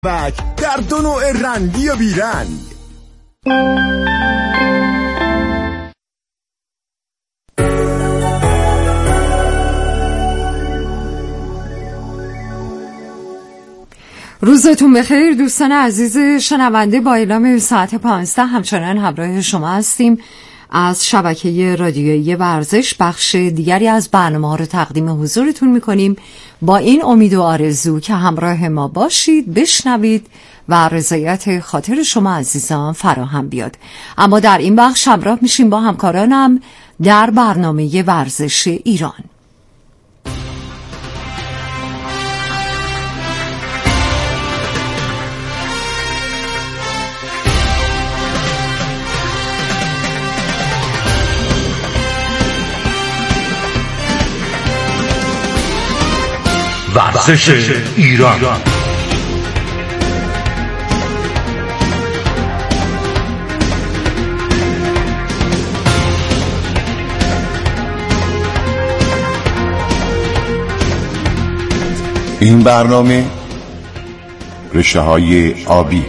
در دو نوع رنگی و بیرنگ. روزتون بخیر دوستان عزیز شنونده. با اعلام ساعت 15 همچنان همراه شما هستیم. از شبکه رادیویی ورزش بخش دیگری از برنامه رو تقدیم حضورتون میکنیم با این امید و آرزو که همراه ما باشید، بشنوید و رضایت خاطر شما عزیزان فراهم بیاد. اما در این بخش همراه میشیم با همکارانم در برنامه ورزش ایران. ورزش ایران. این برنامه رشته‌های آبی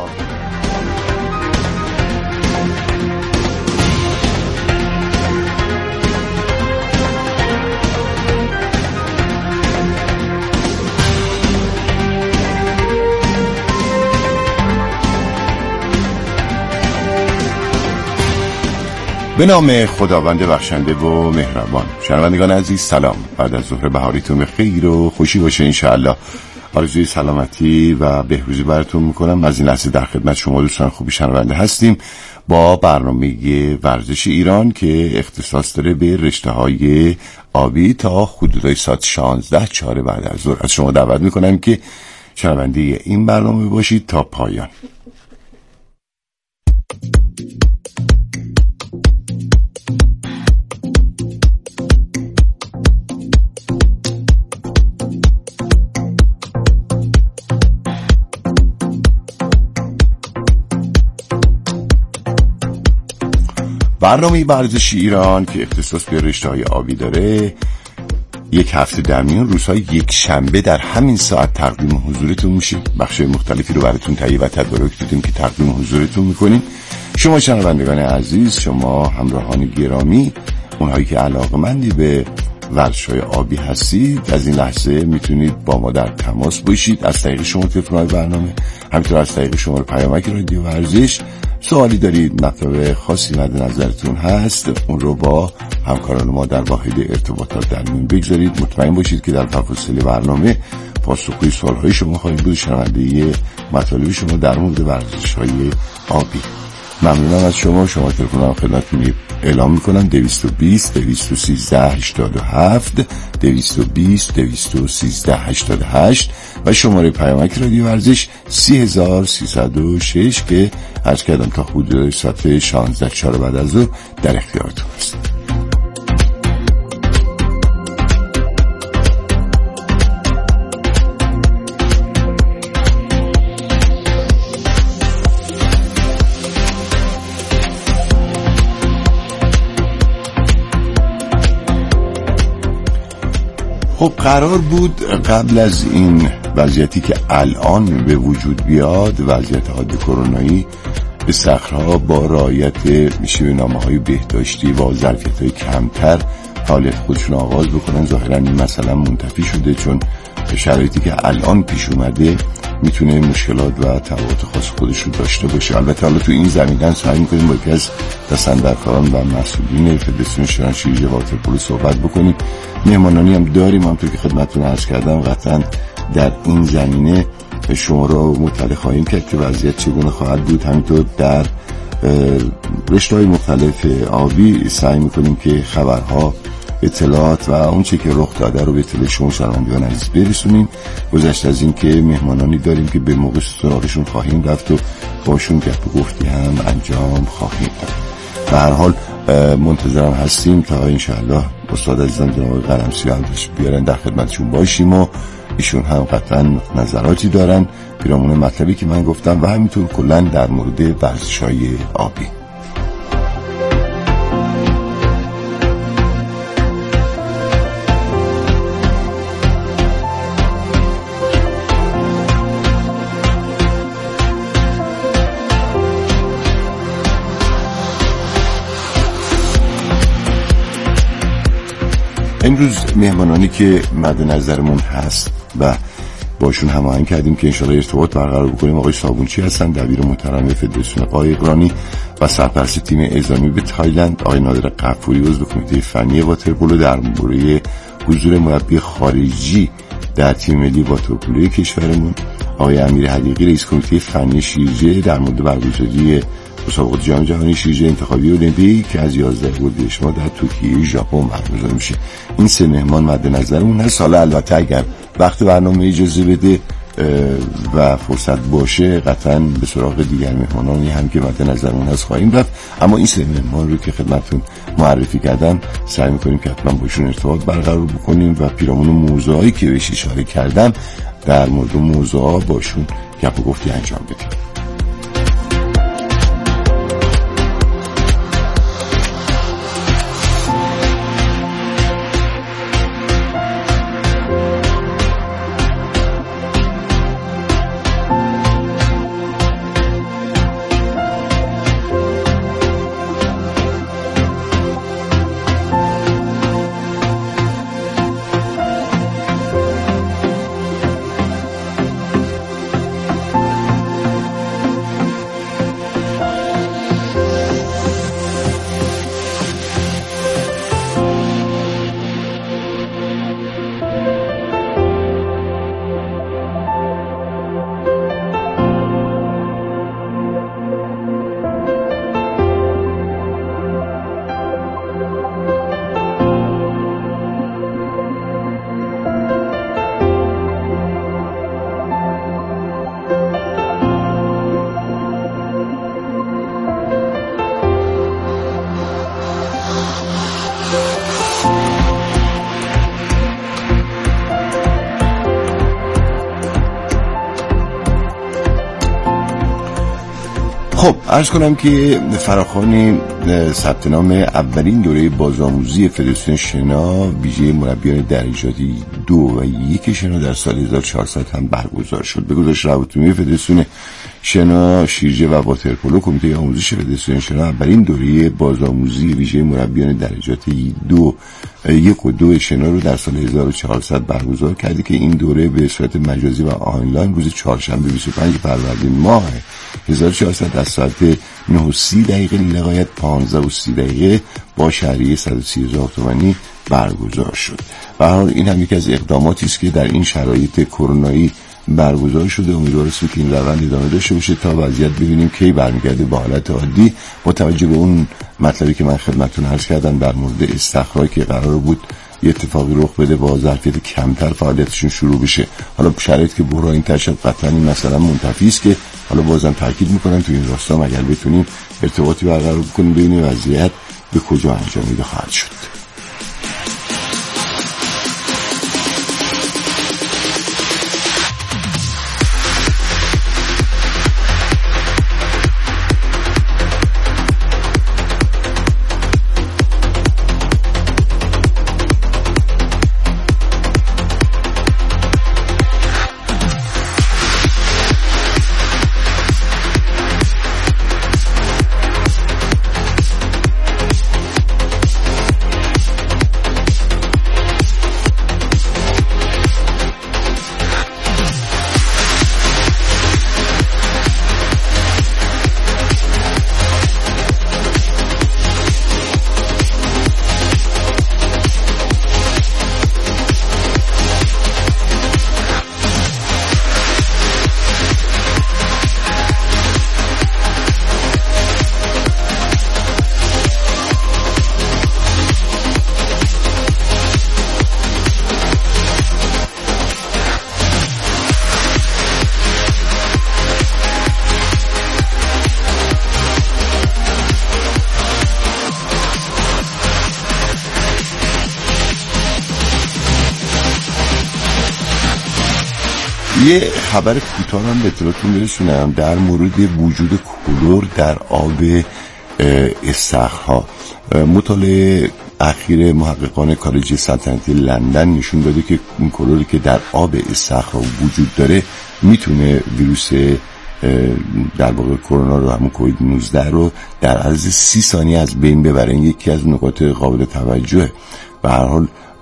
به نام خداوند بخشنده و مهربان. شنوندگان عزیز سلام. بعد از ظهر بهاریتون به خیر و خوشی باشه انشاءالله. آرزوی سلامتی و بهروزی براتون میکنم. از این لحظه در خدمت شما دوستان خوبی شنونده هستیم با برنامه ورزش ایران که اختصاص داره به رشته‌های آبی تا حدودای ساعت 16 بعد از ظهر. از شما دعوت میکنم که شنونده این برنامه باشید تا پایان. برنامه ورزش ایران که اختصاص به رشته‌های آبی داره یک هفته در میان روزهای یک شنبه در همین ساعت تقدیم حضورتون میشه. بخش مختلفی رو براتون تهیه و تدارک دیدیم که تقدیم حضورتون میکنیم. شما شنوندگان عزیز، شما همراهان گرامی، اونهایی که علاقه‌مندی به ورزش‌های آبی هستید، از این لحظه میتونید با ما در تماس باشید از طریق شما تلفن‌های برنامه، همینطور از طریق شماره پیامک رادیو ورزش. سوالی دارید، مطلب خاصی مد نظرتون هست، اون رو با همکاران ما در واحد ارتباطات در میون بگذارید. مطمئن باشید که در فصل برنامه پاسخگوی سوال‌های شما خواهیم بود. شنونده مطالب شما در مورد ورزش‌های آبی. ممنونم از شما. شما تلفن خدمتتون اعلام میکنم 220 213 87 220 213 88 و شماره پیامک رادیو ورزش 30306 که عرض کردم تا حدود ساعت 16 بعد از ظهر در اختیارتون است. خب قرار بود قبل از این وضعیتی که الان به وجود بیاد، وضعیت حاد کرونایی، به صخره‌ها با رعایت نامه‌های بهداشتی و ظرفیت‌های کمتر فعالیت خودشون آغاز بکنن. ظاهراً این مثلا منتفی شده، چون شرایطی که الان پیش اومده میتونه مشکلات و تبعات خاص خودش رو داشته باشه. البته حالا تو این زمینه سعی می‌کنیم با یکی از دستاندرکاران و مسئولین فدراسیون شطرنج واترپولو صحبت بکنیم. مهمانانی هم داریم، همونطور که خدمتتون عرض کردم. قطعاً در این زمینه شما رو مطلع خواهیم کرد که وضعیت چگونه خواهد بود. همینطور در رشته‌های مختلف آبی سعی می‌کنیم که خبرها، اطلاعات و اون چه که رخ داده رو به اطلاع شما شنوندگان عزیز برسونیم. گذشته از این که مهمانانی داریم که به موقع سراغشون خواهیم رفت و باشون گپ و گفتی هم انجام خواهیم داد. به هر حال منتظرم هستیم تا انشاءالله استاد عزیزم جناب قلمسی‌ها بیارن در خدمتشون باشیم و ایشون هم قطعا نظراتی دارن پیرامون مطلبی که من گفتم و همینطور کلا در مورد ورزش‌های آبی. امروز مهمانانی که مد نظرمون هست و باشون هماهنگ کردیم که انشاءالله ارتباط برقرار بکنیم آقای صابونچی هستن، دبیر محترم فدراسیون قایقرانی و سرپرست تیم اعزامی به تایلند، آقای نادر غفوری عضو کمیته فنی واترپولو در مورد حضور مربی خارجی در تیم ملی واترپولو کشورمون، آقای امیر حقیقی رئیس کمیته فنی شیرجه در مورد برگزاری مسابقات جام جهانی شیرجه انتخابی المپیک که از 11 اردیبهشت در توکیو ژاپن برگزار میشه. این سه مهمان مد نظرمون هست. حالا البته اگر وقت برنامه اجازه بده و فرصت باشه قطعا به سراغ دیگر مهمانانی هم که مد نظرمون هست خواهیم رفت، اما این سه مهمان رو که خدمتتون معرفی کردم سعی می‌کنیم که حتما باشون ارتباط برقرار بکنیم و پیرامون موضوعایی که بهش اشاره کردم در مورد موضوعا باشون گپ و گفتی انجام بدیم. خب عرض کنم که فراخوان ثبت نام اولین دوره بازآموزی فدراسیون شنا ویژه مربیان درجاتی 2 و 1 شنا در سال 1400 هم برگزار شد. به گزارش روابط عمومی فدراسیون شنا شیرجه و واترپولو، کمیته آموزش فدراسیون شنا اولین دوره بازآموزی ویژه مربیان درجاتی 1 و 2 شنا رو در سال 1400 برگزار کرده که این دوره به صورت مجازی و آنلاین روز چهارشنبه 25 فروردین ماه 1400 از ساعت 9:30 لغایت 15:30 با شهریه 130,000 تومانی برگزار شد. به هر حال این هم یکی از اقداماتی است که در این شرایط کرونایی برگزار شده. امیدوارم که این روند ادامه داشته باشه تا وضعیت ببینیم کی برمیگرده به حالت عادی، با توجه به اون مطلبی که من خدمتتون عرض کردم در مورد استخراج که قرار بود یه اتفاقی رخ بده با ظرفیت کمتر فعالیتشون شروع بشه. حالا شرایط که بحرانی تر شد قطعا این مثلا منتفی است که حالا بازم تاکید میکنم تو این راستا اگر بتونیم ارتباطی برقرار کنیم ببینیم وضعیت به کجا انجامیده خواهد شد. یه خبر کوتاه هم به اطلاعتون برسونم در مورد وجود کلور در آب استخرها. مطالعه اخیر محققان کالج سلطنتی لندن نشون داده که این کلوری که در آب استخرها وجود داره میتونه ویروس در واقع کرونا رو، همون کووید 19 رو در عرض 30 ثانیه از بین ببره. این یکی از نکات قابل توجهه. به هر حال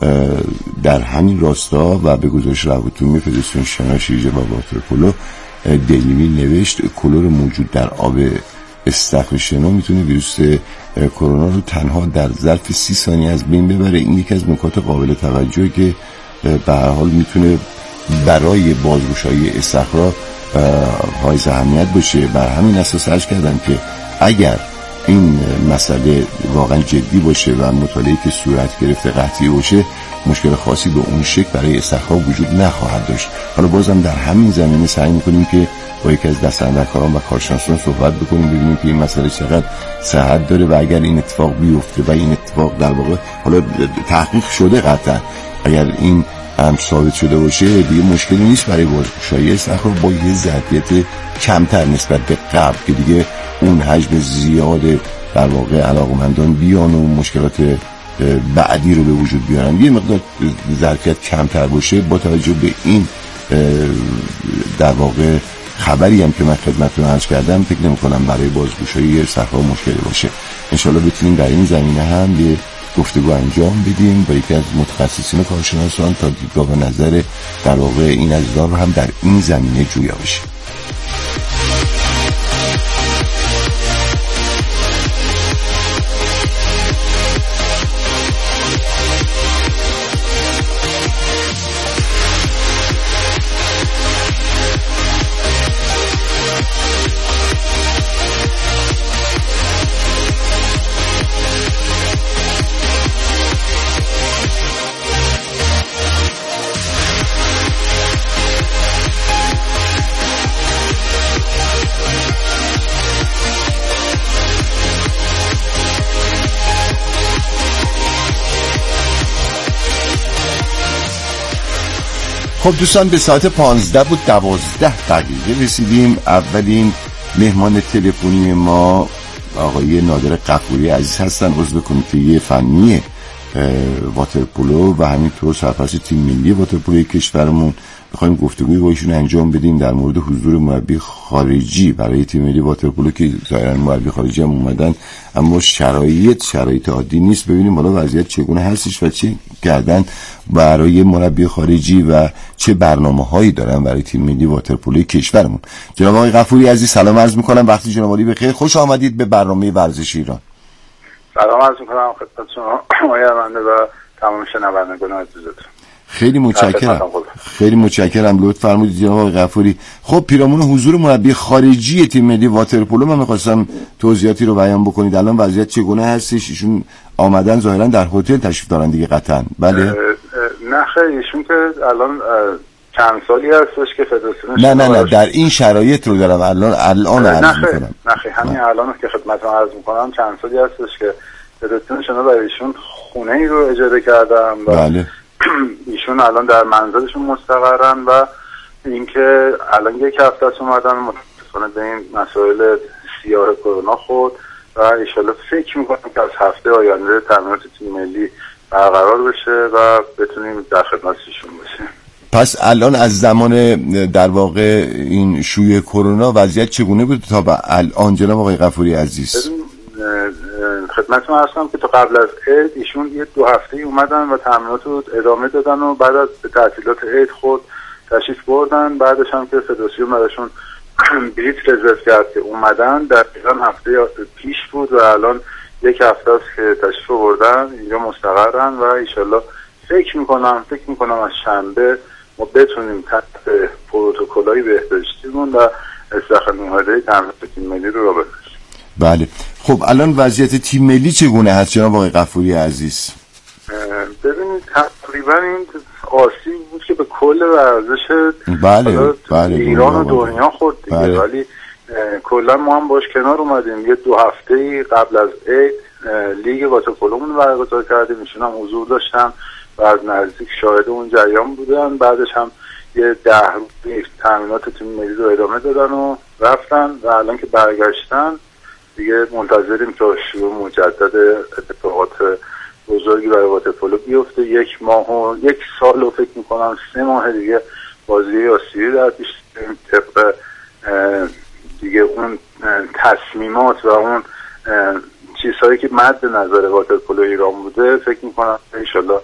در همین راستا و به گزارش روابط‌عمومی فدراسیون شنا شیرجه و واترپولو دیلی میل نوشت کلور موجود در آب استخر شنا میتونه ویروس کرونا رو تنها در ظرف 30 ثانیه از بین ببره. این یکی از نکات قابل توجهی که به هر حال میتونه برای بازگشایی استخرها حائز اهمیت باشه. بر همین اساس عرض کردم که اگر این مسئله واقعا جدی باشه و مطالعه‌ای که صورت گرفته قطعی باشه، مشکل خاصی به اون شکل برای استخرها وجود نخواهد داشت. حالا بازم در همین زمینه سعی می‌کنیم که با یکی از دستاندرکاران و کارشناسان صحبت بکنیم، ببینیم که این مسئله چقدر صحت داره و اگر این اتفاق بیفته و این اتفاق در واقع حالا تحقیق شده قطعا، اگر این هم ثابت شده باشه دیگه مشکلی نیست برای بازگشایی استخرها با یه ظرفیت کمتر نسبت به قبل که دیگه اون حجم زیاد در واقع علاقمندان بیان و مشکلات بعدی رو به وجود بیارن، یه مقدار ظرفیت کمتر باشه. با توجه به این در واقع خبری هم که من خدمتتون عرض کردم، فکر نمی‌کنم برای بازگشایی استخرها مشکلی باشه. انشالله بتونیم در این زمینه هم یه گفتگو انجام بدیم با یکی از متخصصین و کارشناسان تا دیدگاه و نظر در واقع این عزیزان رو هم در این زمینه جویا بشه. خب دوستان، به ساعت 15:12 رسیدیم. اولین مهمان تلفنی ما آقای نادر غفوری عزیز هستن، عضو کمیته فنی واترپولو و همینطور سرپرست تیم ملی واترپولوی کشورمون. می‌خوایم گفتگوی با ایشون انجام بدیم در مورد حضور مربی خارجی برای تیم ملی واترپولو که ظاهراً مربی خارجی هم اومدن، اما شرایط عادی نیست. ببینیم حالا وضعیت چگونه هستش و چه کردن برای مربی خارجی و چه برنامه‌هایی دارن برای تیم ملی واترپولوی کشورمون. جناب آقای غفوری عزیز سلام عرض می‌کنم، وقتی جناب عالی بخیر، خوش آمدید به برنامه ورزش ایران. سلام عرض می‌کنم خدمت شما آقای رونده و تمام شنوندگان عزیزتون. خیلی متشکرم لطف فرمودید جناب آقای غفوری. خب پیرامون حضور مربی خارجی تیم ملی واترپولو من می‌خواستم توضیحاتی رو بیان بکنید. الان وضعیت چگونه هستش؟ ایشون آمدن ظاهرا در هتل تشریف دارن دیگه قطعاً. بله. نه خیر، ایشون که الان چند سالی هستش که فدراسیون نه در این شرایط رو دارم الان عرض می‌کنم. نه خیر همین الان که خدمتتون عرض می‌کنم چند سالی هستش که فدراسیون شنا برای ایشون خونه‌ای رو اجاره کردن و بله. ایشون الان در منزلشون مستقرن و اینکه الان یک هفته است اومدن متأسفانه به این مسائل سیاه کرونا خود و ان شاءالله فکر می‌کنم که از هفته آینده تمرینات تیم ملی برقرار بشه و بتونیم در خدمت ایشون باشیم. پس الان از زمان در واقع این شیوع کرونا وضعیت چگونه بود تا به الان جناب آقای غفوری عزیز؟ خدمتتون هستم که تا قبل از عید ایشون یه 2 هفته اومدن و تمرینات رو ادامه دادن و بعد از تعطیلات عید خود تشریف بردن. بعدش هم که فدراسیون براشون بلیط رزرو کرد که اومدن، در هفته پیش بود و الان یک هفته است که تشریف بردن اینجا مستقرن و انشالله فکر میکنم از شنبه ما بتونیم تحت پروتکل‌های بهداشتیمون و استخراج نهادهای تمرینات تیم ملی رو را بندازیم. بله. خب الان وضعیت تیم ملی چگونه هست جناب آقای غفوری عزیز؟ ببینید تقریبا این آسیب بود که به کل ورزش بله ایران و دنیا خورد دیگه، ولی کلا ما هم باش کنار اومدیم. یه 2 هفته قبل از عید لیگ واترپولومون برگزار کردیم، ایشون هم حضور داشتن و از نزدیک شاهد اون جریان بودن. بعدش هم یه 10 روز تمرینات تیم ملی رو ادامه دادن و رفتن و الان که برگشتن دیگه منتظریم تا شروع مجدد اتفاقات بزرگی برای واترپولو بیفته. 1 ماه و 1 سال رو فکر میکنم 3 ماه دیگه بازی آسیایی در پیش طبق دیگه اون تصمیمات و اون چیزهایی که مد نظر واترپولو ایران بوده. فکر میکنم انشالله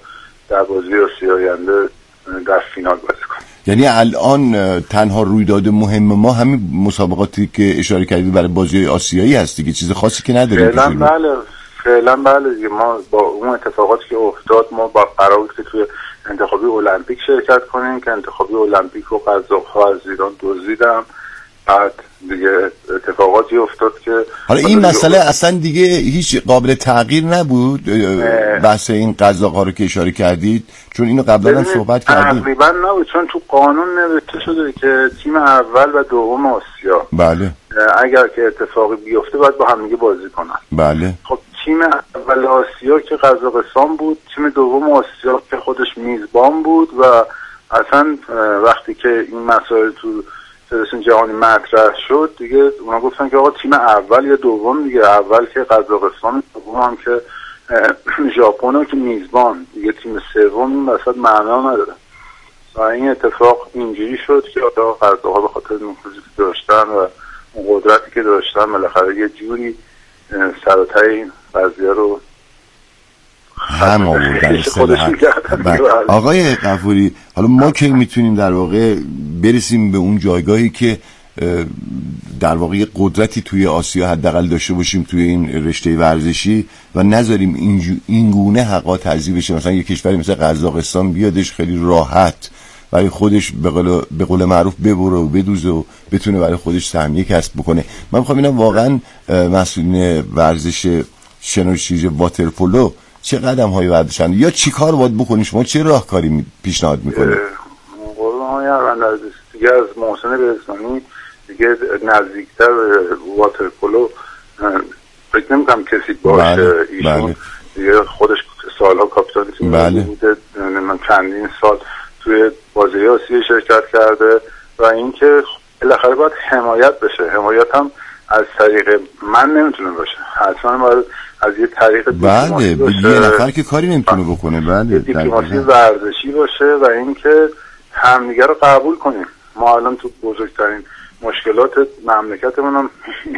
در بازی آسیایی آینده در فینال بازی کنیم. یعنی الان تنها رویداد مهم ما همین مسابقاتی که اشاره کردید برای بازی آسیایی هست دیگه، چیز خاصی که نداریم. فعلا بله دیگه. ما با اون اتفاقاتی که افتاد ما با قرار بود که توی انتخابی المپیک شرکت کنیم که انتخابی المپیک رو قزاق‌ها از ایران دزدیدن، بعد دیگه اتفاقاتی افتاد که حالا این مسئله اصلا دیگه هیچ قابل تغییر نبود. بحث این قزاق‌ها رو که اشاره کردید، چون اینو قبلا هم صحبت کردیم. تقریبا نبود، چون تو قانون نوشته شده که تیم اول و دوم آسیا بله اگر که اتفاقی بیفته باید با هم دیگه بازی کنن. بله. خب تیم اول آسیا که قزاقستان بود، تیم دوم آسیا که خودش میزبان بود و اصلا وقتی که این مسائل تو فدراسیون جهانی مطرح شد دیگه اونا گفتن که آقا تیم اول یا دوم دیگه، اول که قزاقستان، دوم هم که ژاپن که میزبان، دیگه تیم سوم این وسط معنا نداره. و این اتفاق اینجوری شد که آقا قزاق‌ها به خاطر نفوذی که داشتن و اون قدرتی که داشتن بالاخره یه جوری سر این قضیه رو هم آوردن آقای غفوری، حالا ما که میتونیم در واقع برسیم به اون جایگاهی که در واقع قدرتی توی آسیا حداقل داشته باشیم توی این رشته ورزشی و نذاریم این گونه حقا تضییع بشه؟ مثلا یک کشوری مثل قزاقستان بیادش خیلی راحت برای خودش به قول معروف ببره و بدوزه و بتونه برای سهمیه سهمیه کسب بکنه. من میخوام اینم واقعا مسئولین ورزش شنوشیج واترپولو چه قدم هایی برداشتن یا چی کار باید بکنیم؟ شما چه راهکاری پیشنهاد میکنید؟ دیگه از محسن رزوانی دیگه نزدیکتر واترپولو فکر نمیکنم کسی باشه. ایشون دیگه خودش سالها کاپیتان تیم بوده، من چندین سال توی بازی آسیا شرکت کرده و اینکه بالاخره باید حمایت بشه. حمایت هم از طریق من نمیتونه باشه، حتما باید از یه طریق دیپلماسی باشه. یه نفر که کاری نمیتونه بکنه. بله دیپلماسی ورزشی باشه و اینکه همدیگه رو قبول کنیم. ما الان تو بزرگترین مشکلات مملکتمون هم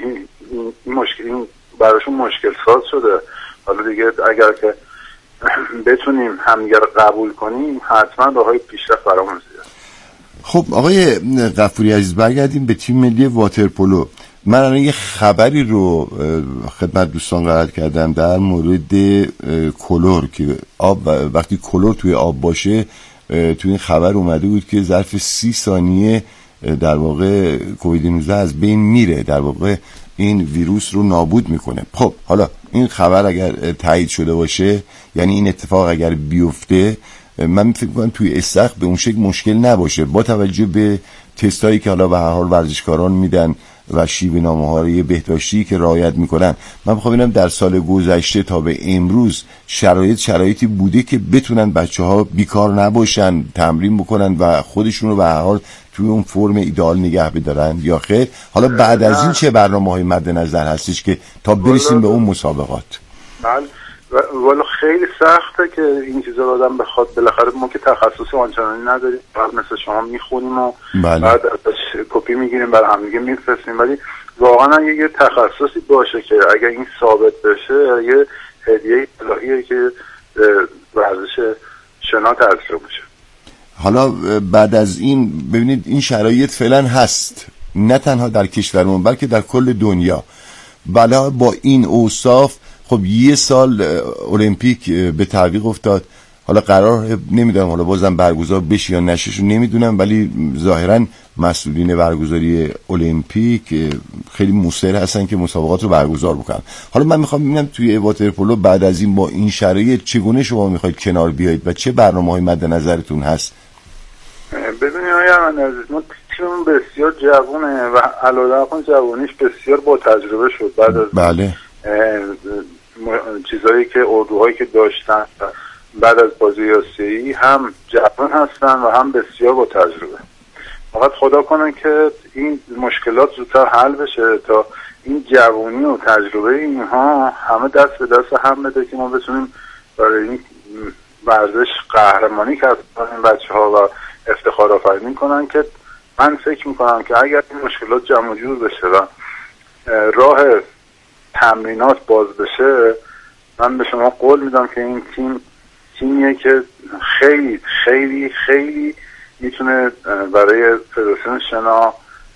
این براشون مشکل ساز شده. حالا دیگه اگر که بتونیم همدیگه رو قبول کنیم حتما راههای پیشرفت برامون زیاد. خب آقای غفوری عزیز، برگردیم به تیم ملی واترپولو. من الان یه خبری رو خدمت دوستان قرار کردم در مورد کلور که وقتی کلور توی آب باشه، توی این خبر اومده بود که ظرف 30 ثانیه در واقع کووید 19 از بین میره، در واقع این ویروس رو نابود میکنه. خب حالا این خبر اگر تایید شده باشه، یعنی این اتفاق اگر بیفته، من فکر می‌کنم توی استخر به اون شکل مشکل نباشه با توجه به تستایی که حالا به هر حال ورزشکاران میدن و شیوه نامه‌های بهداشتی که رعایت میکنن. من می‌خوام ببینم در سال گذشته تا به امروز شرایطی بوده که بتونن بچه‌ها بیکار نباشن، تمرین بکنن و خودشون رو به هر حال توی اون فرم ایدئال نگه بدارن یا خیر؟ حالا بعد از این چه برنامه‌های مد نظر هستش که تا برسیم به اون مسابقات؟ بله والا خیلی سخته که این چیزا رو آدم بخواد. بالاخره ما که تخصص آنچنانی نداریم، بعد مثل شما میخونیم و بعد ازش کپی میگیریم برای هم دیگه میفرستیم، ولی واقعا اگه یه تخصصی باشه که اگر این ثابت بشه یه هدیه الهیه که ورزش شنا تأثیر بشه. حالا بعد از این ببینید این شرایط فعلا هست، نه تنها در کشورمون بلکه در کل دنیا. بله با این اوصاف خب یه سال المپیک به تعویق افتاد. حالا قرار نمیدونم حالا بازم برگزار بشه یا نشه نمیدونم، ولی ظاهرا مسئولین برگزاری المپیک خیلی مصر هستن که مسابقات رو برگزار بکنن. حالا من میخوام ببینم توی واترپولو بعد از این با این شرایط چگونه شما میخواید کنار بیایید و چه برنامه‌های مد نظرتون هست؟ ببینید آقای من عزیز، ما تیممون بسیار جوونه و علاوه بر جوونیش بسیار با تجربه شد. بعد از بله چیزایی که اردوهایی که داشتن بعد از بازی آسیایی هم جوان هستن و هم بسیار با تجربه. فقط خدا کنه که این مشکلات زودتر حل بشه تا این جوانی و تجربه اینها همه دست به دست هم بده که ما بتونیم برای این ورزش قهرمانی کسب کنیم بچه‌ها و افتخار آفرینی کنن. که من فکر میکنم که اگر این مشکلات جمع جور بشه و راه تمرینات باز بشه، من به شما قول میدم که این تیم تیمیه که خیلی خیلی خیلی میتونه برای فدراسیون شنا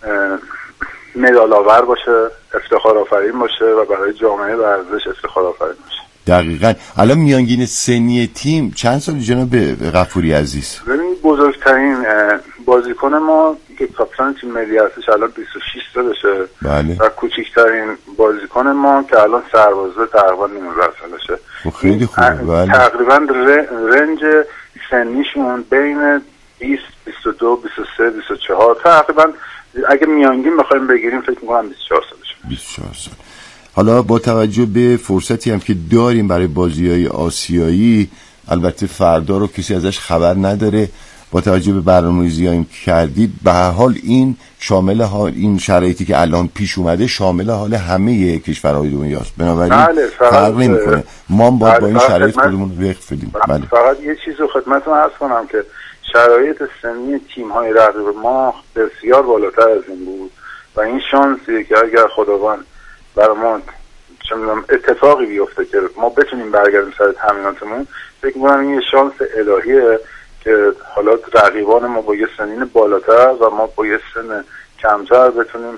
مدال آور باشه، افتخار آفرین باشه و برای جامعه ورزش افتخار آفرین باشه. دقیقاً. الان میانگین سنی تیم چند سال جناب غفوری عزیز؟ ببینید بزرگترین بازیکن ما که کاپیتان تیم ملی هستش الان 26 سالشه. بله. و کوچکترین بازیکن ما که الان سربازه تقریبا 19 سالشه. خیلی خوبه. بله. تقریبا رنج سنیشون بین 20 22 23 24 تقریبا اگه میانگین بخوایم بگیریم فکر می‌کنم 24 سالشه. 24 سال. حالا با توجه به فرصتی هم که داریم برای بازی‌های آسیایی، البته فردا رو کسی ازش خبر نداره، با توجه به برنامه‌ریزی‌هایی که کردید به هر حال این شامل این شرایطی که الان پیش اومده شامل حال همه کشورهای دنیاست، بنابراین فرق نمی‌کنه. ما باید با این شرایط خودمون رو وقف بدیم. بله. فقط یه چیز رو خدمتتون عرض کنم که شرایط سنی تیم‌های رقیب ما بسیار بالاتر از این بود و این شانسیه که اگر خداوند برای ما اتفاقی بیفته که ما بتونیم برگردیم سر تمریناتمون، فکر می‌کنم این یه شانس الهیه که حالا رقیبان ما با یه سنین بالاتر و ما با یه سن کمتر بتونیم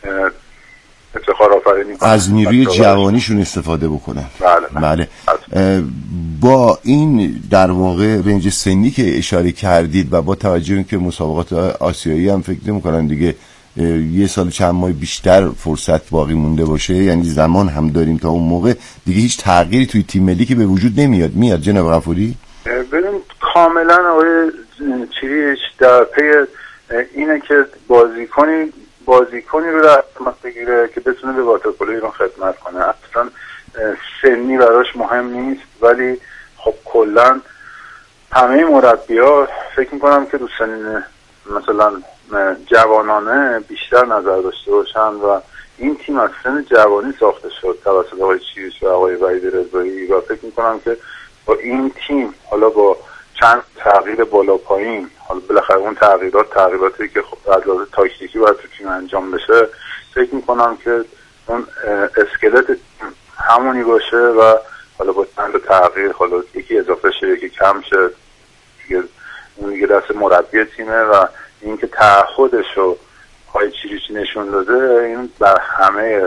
افتخار آفرینی کنیم، از نیروی جوانیشون استفاده بکنن. بله. با این در واقع رنج سنی که اشاره کردید و با توجه به اینکه مسابقات آسیایی هم فکر نمی‌کنم دیگه یه سال چند ماه بیشتر فرصت باقی مونده باشه، یعنی زمان هم داریم تا اون موقع دیگه هیچ تغییری توی تیم ملی که به وجود میاد جناب غفوری؟ ببین کاملا آقای چیریش در پی اینه که بازیکنی رو در خدمت بگیره که بتونه به واترپولو ایران خدمت کنه. اصلا سنی براش مهم نیست، ولی خب کلا همه مربی‌ها فکر می‌کنم که رو سنین مثلا جوانانه بیشتر نظر داشته باشن و این تیم از سن جوانی ساخته شد توسط آقای چیریش و آقای وحید رضایی و فکر می‌کنم که با این تیم حالا با چند تغییر بالا پایین، حالا بالاخره اون تغییراتی که خب از لحاظ تاکتیکی باید تو تیم انجام بشه، فکر میکنم که اون اسکلت همونی باشه و حالا با چند تغییر حالا یکی اضافه شه یکی کم شه دیگه دست مربی تیمه و اینکه تعهدشو های چیریچی نشون داده این بر همه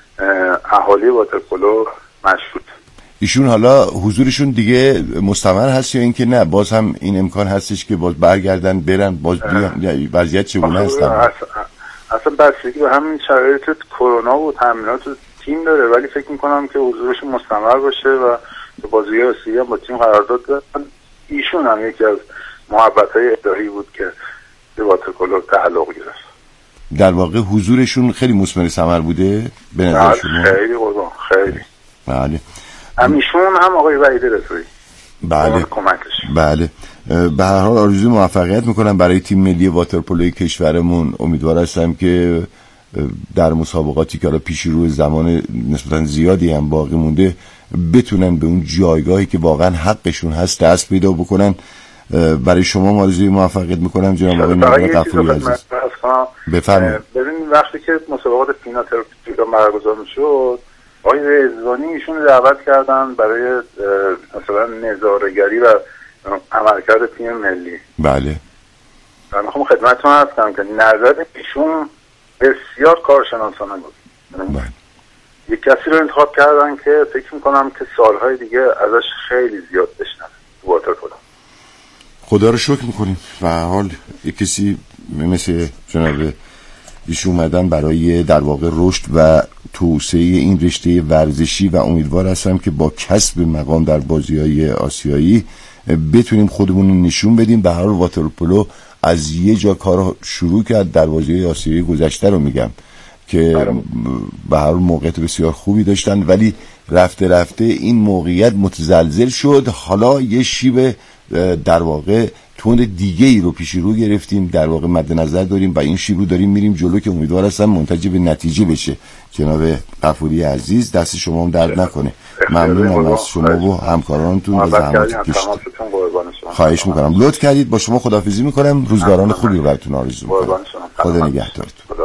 اهالی واترپولو مشروط. ایشون حالا حضورشون دیگه مستمر هست یا اینکه نه باز هم این امکان هستش که باز برگردن برن باز بیان؟ وضعیت چگونه هستن؟ اصلا بستگی به همین شرایط کرونا و تامینات تیم داره، ولی فکر میکنم که حضورشون مستمر باشه و تو بازی آسیایی هم با تیم قرارداد دارن. ایشون هم یکی از محبت‌های الهی بود که به واترپولو تعلق گرفت. در واقع حضورشون خیلی مثمر ثمر بوده به نظر شما؟ خیلی قربان، خیلی. بله. همیشون هم آقای وحید رضایی. بله. کمکش. بله. به هر حال آرزوی موفقیت میکنم برای تیم ملی واترپولوی کشورمون. امیدوار هستم که در مسابقاتی که حالا پیش رو زمان نسبتا زیادی هم باقی مونده بتونن به اون جایگاهی که واقعا حقشون هست دست پیدا بکنن. برای شما آرزوی موفقیت میکنم جناب آقای نوید غفوری عزیز. بفرمایید. ببین وقتی که مسابقات فینال ایران برگزار میشد آقای رضوانی ایشون دعوت کردن برای مثلا نظاره‌گری و عملکرد تیم ملی. بله. من میخوام خدمتتون عرض کنم که نظر ایشون بسیار کارشناسانه بود. بله. یک کسی رو انتخاب کردن که فکر میکنم که سالهای دیگه ازش خیلی زیاد بشنن تو واترپولو. خدا رو شکر میکنیم. و حال یک کسی مثل جناب ایشون اومدن برای در واقع رشد و توسعه این رشته ورزشی و امیدوار هستم که با کسب مقام در بازی‌های آسیایی بتونیم خودمون نشون بدیم. به هر حال واترپولو از یه جا کار شروع کرد در بازی‌های آسیایی گذشته رو میگم که به هر حال موقعیت بسیار خوبی داشتن ولی رفته رفته این موقعیت متزلزل شد. حالا یه شیب در واقع تند دیگه ای رو پیش رو گرفتیم در واقع مد نظر داریم و این شیب رو داریم میریم جلو که امیدوار هستم منتج به نتیجه بشه. جناب غفوری عزیز دست شما هم درد نکنه. ممنونم از شما و همکارانتون و زحمات کشید. خواهش میکنم. لطف کردید. با شما خداحافظی میکنم. روزگاران خوبی رو براتون آرزو میکنم. خدا نگهدارتون.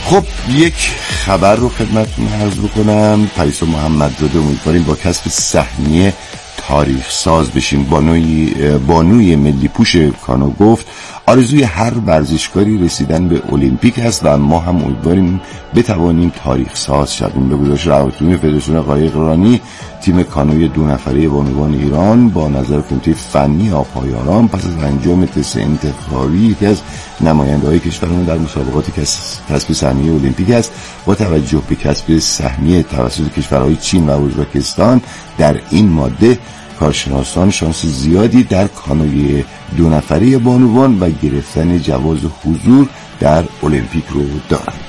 خب یک خبر رو خدمتتون عرض بکنم. پریسا محمدزاده امیدواریم با کسب سهمیه تاریخ ساز بشیم. بانوی ملی پوش کانو گفت آرزوی هر ورزشکاری رسیدن به المپیک است و ما هم امیدواریم بتوانیم تاریخ ساز شویم. به گزارش روابط فدراسیون قایق رانی، تیم کانوی 2 نفره بانوان ایران با نظر کمیته فنی آبهای آرام پس از انجام تست انتخابی یکی از نماینده‌های کشورمون در مسابقات کسب سهمیه المپیک است. با توجه به کسب سهمیه توسط کشورهای چین و ازبکستان در این ماده، کارشناسان شانس زیادی در کانوی 2 نفره بانوان و گرفتن جواز حضور در المپیک رو دارند.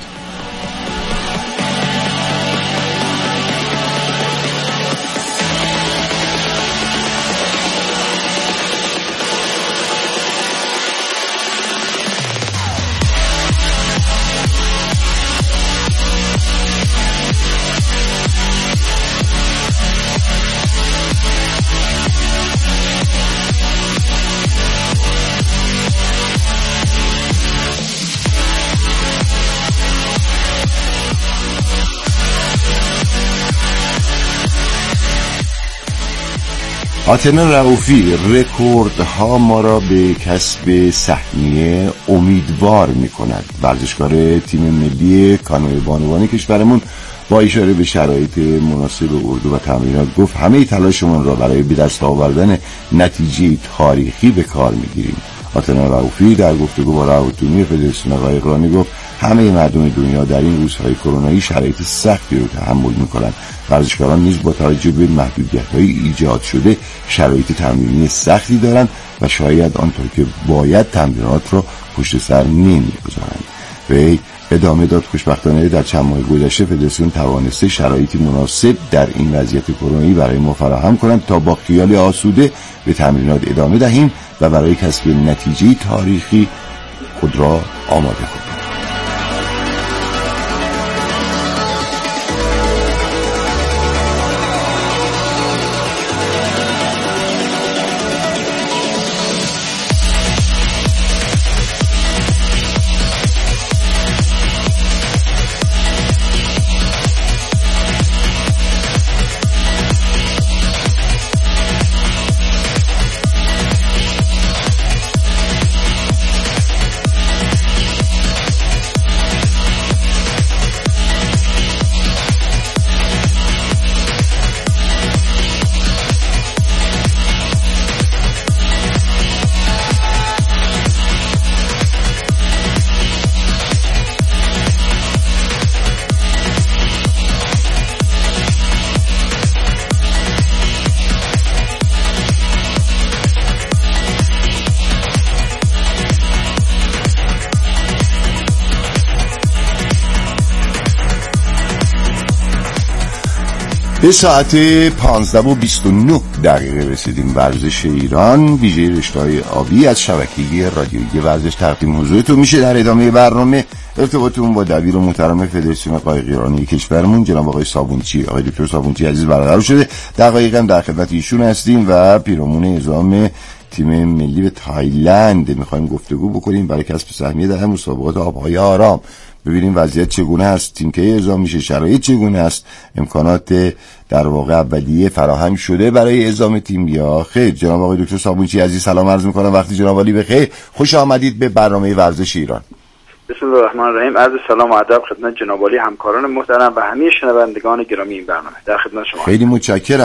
آتنا رؤوفی رکوردها ما را به کسب سهمیه امیدوار می کند. ورزشکار تیم ملی کانوی بانوان کشورمون با اشاره به شرایط مناسب اردو و تمرینات گفت همه تلاشمون را برای به دست آوردن نتیجه تاریخی به کار می گیریم. آتنا رؤوفی در گفتگو با روابط فدراسیون قایق رانی گفت همه مردم دنیا در این روزهای کرونایی شرایط سختی رو تحمل می‌کنند. ورزشکاران نیز با توجه به محدودیت‌های ایجاد شده شرایط تمرینی سختی دارند و شاید آنطور که باید تمرینات را پشت سر نمی‌گذارند. وی ادامه داد خوشبختانه در چند ماه گذشته فدراسیون توانسته شرایطی مناسب در این وضعیت کرونایی برای ما فراهم کنند تا با خیال آسوده به تمرینات ادامه دهیم و برای کسب نتیجه تاریخی خود را آماده کنیم. به ساعت 15:29 رسیدیم. ورزش ایران ویژه رشته‌های آبی از شبکه رادیویی ورزش تقدیم حضورتون میشه. در ادامه برنامه ارتباطمون با دبیر محترم فدراسیون قایق ایرانی کشورمون جناب آقای صابونچی، آقای دکتر صابونچی عزیز برقرار شده. دقایقاً در خدمت ایشون هستیم و پیرامون اعزام تیم ملی به تایلند میخوایم گفتگو بکنیم برای کسب سهمیه در مسابقات آبهای آرام. ببینیم وضعیت چگونه است، تیم کی اعزام میشه، شرایط چگونه است، امکانات در واقع اولیه فراهم شده برای اعزام تیم یا خیر. جناب آقای دکتر صابونچی عزیز سلام عرض میکنم، وقتی جناب عالی بخیر، خوش آمدید به برنامه ورزش ایران. بسم الله الرحمن الرحیم. عرض سلام و ادب خدمت جناب عالی، همکاران محترم و همه شنوندگان گرامی این برنامه. در خدمت شما. خیلی متشکرم.